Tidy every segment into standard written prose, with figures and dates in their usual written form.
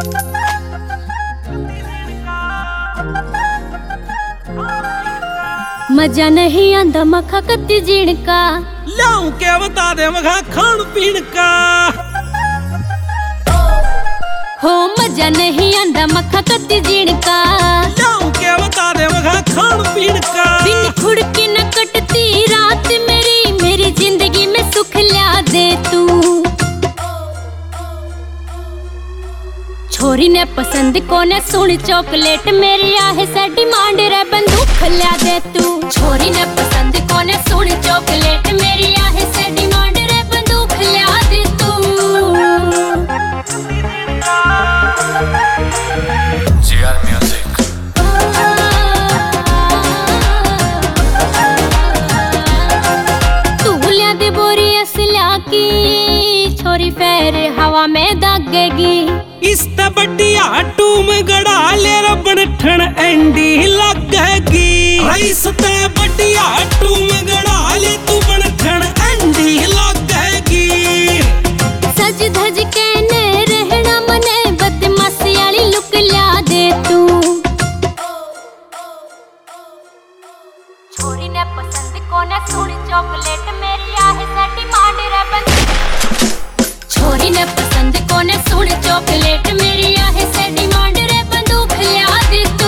मजा नहीं आंदा मखा कत्ती जीण का, लाऊं क्या बता दे मखा खान पीन का। हो मजा नहीं आंदा मखा कत्ती जीण का, लाऊं क्या बता दे मखा खान पीन का। बिन खुड़ के न कटती रात मेरी, मेरी जिंदगी में सुख ला दे तू। छोरी ने पसंद कोने सुन चॉकलेट मेरी आहे से डिमांड रे बंदूक ला दे तू। छोरी ने पसंद कोने सुन चॉकलेट मेरी आहे से डिमांड रे बंदूक ला दे तू। GR Music। तू ला दे बोरी असला की, छोरी फेर हवा में दागेगी। इस बढ़िया टूम गड़ा ले रबन ठन एंडी लगेगी। इस बढ़िया टूम गड़ा ले तू बन ठन एंडी लगेगी। सज धज के ने रहना मने बदमाशी वाली लुक ला दे तू। छोरी ने पसंद कोने सुन चॉकलेट मेरी आहे से डिमांड रे बंदूक। छोरी ने पसंद कोने सुन चॉकलेट मेरी आहे से डिमांड रे बंदूक ला दे तू।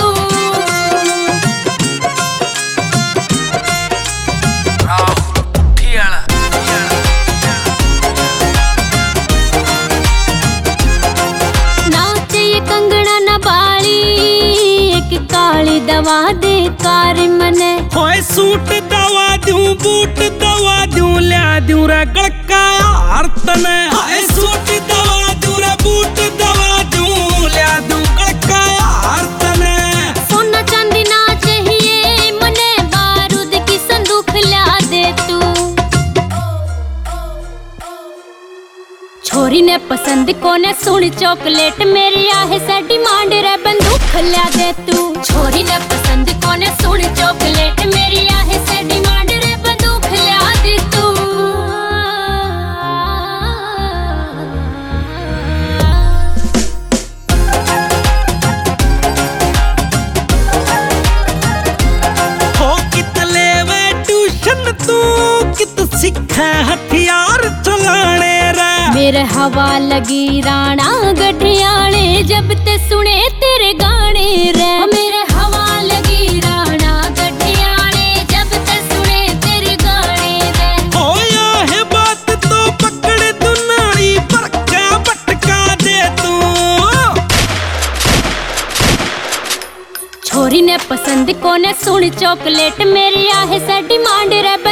नाचे ये कंगना न बाली, एक काली दवा दे कार मने। होए सूट दवा दूं बूट दवा दूं ल्या दूं रे गड़का यार तने। होए सूट दवा दूं रे बूट दवा दूं ल्या दूं गड़का यार तने। सोना चांदी ना चाहिए मने, बारूद की संदूक ला दे तू। छोरी ने पसंद कोने सुन चॉकलेट मेरी आहे से डिमांड रे बंदूक ला दे तू। छोरी ने पसंद कोने सुन चॉकलेट मेरी आहे से डिमांड रे बंदूक ला दे तू। हो कित लेवे ट्यूशन तू, कित सीखे हथियार चलाने रे। मेरे हवा लगी राणा गढ़ियाले, जब ते सुने तेरे गाने रे। मेरे हवा लगी राणा गढ़ियाले, जब ते सुने तेरे गाने रे। होया है बात तो पकड़ तू नाली पर क्या भटका दे तू। छोरी ने पसंद कोने सुन चॉकलेट मेरी आहे से डिमांड रे